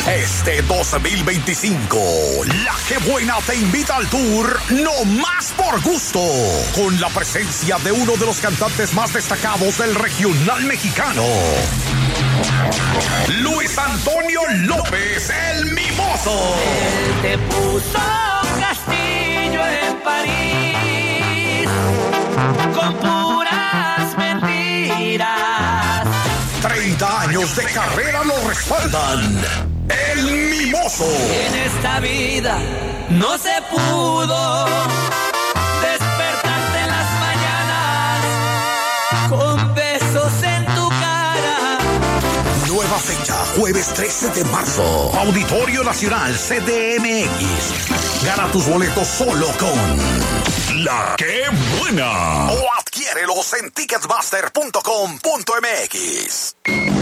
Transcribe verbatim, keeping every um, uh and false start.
Este dos mil veinticinco, La Que Buena te invita al tour No Más por Gusto, con la presencia de uno de los cantantes más destacados del regional mexicano, Luis Antonio López, el Mimoso. Él te puso castillo en París con puras mentiras. treinta años de carrera lo respaldan. El Mimoso. En esta vida no se pudo despertarte en las mañanas con besos en tu cara. Nueva fecha, jueves trece de marzo. Auditorio Nacional C D M X. Gana tus boletos solo con La Que Buena. O adquiérelos en ticketmaster punto com punto m x.